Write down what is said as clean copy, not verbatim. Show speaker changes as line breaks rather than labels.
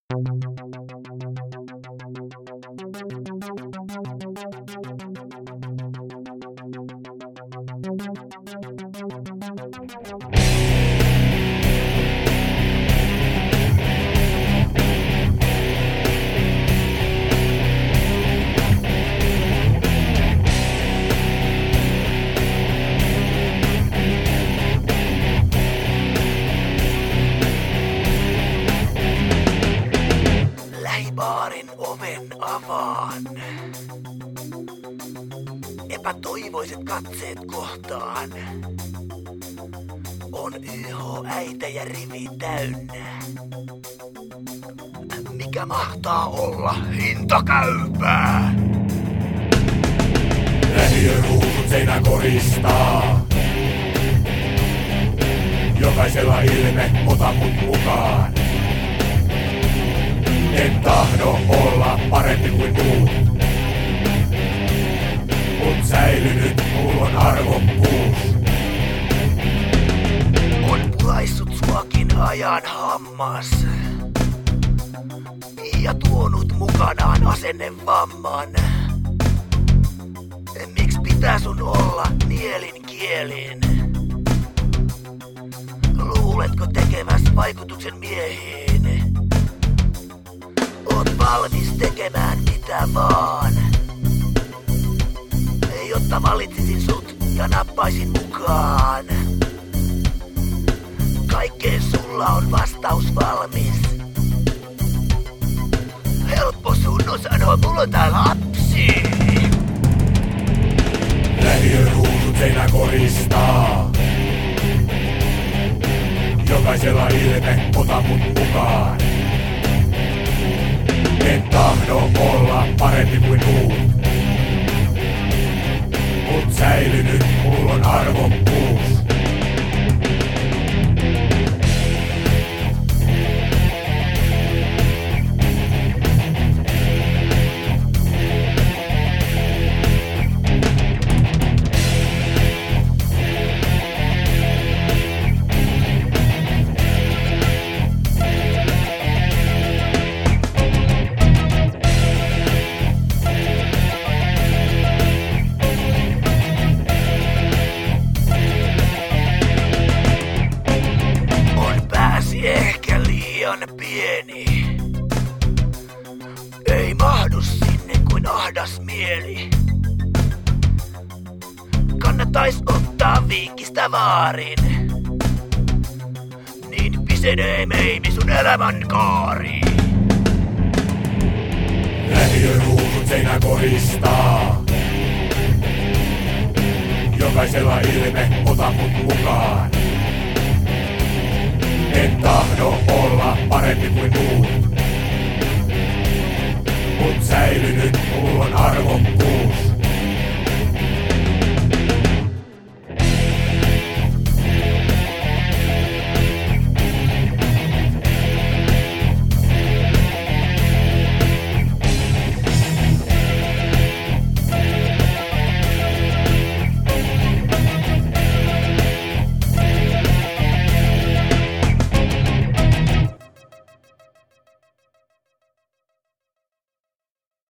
Lähibaarin oven avaan. Epätoivoiset katseet kohtaan. On YH-äitejä rivi täynnä. Mikä mahtaa olla hintakäypää?
Lähiön ruusut seinä koristaa. Jokaisella ilme, ota mut mukaan. En tahdo olla parempi kuin muut. Mut säilynyt, mulla on arvokkuus.
On pulaissut suakin ajan hammas. Ja tuonut mukanaan asennevamman. Miks pitää sun olla mielin kielin? Luuletko tekeväs vaikutuksen miehiin? Oot valmis tekemään mitä vaan. Jotta valitsisin sut ja nappaisin mukaan. Kaikkeen sulla on vastaus valmis. Helppo sun on sanoa, mulla on tää lapsi.
Lähiön ruusut seinä koristaa. Jokaisella ilme, ota mut mukaan. En tahdo olla parempi kuin muut. Mut säilynyt, mulla on arvokkuus.
Ehkä liian pieni. Ei mahdu sinne kuin ahdas mieli. Kannattais ottaa vinkistä vaarin. Niin pisenee meimi sun elämän kaari.
Lähiön ruusut seinä koristaa. Jokaisella ilme, ota mut mukaan. En tahdo olla parempi kuin muut. Mut säilynyt, mulla on arvokkuus.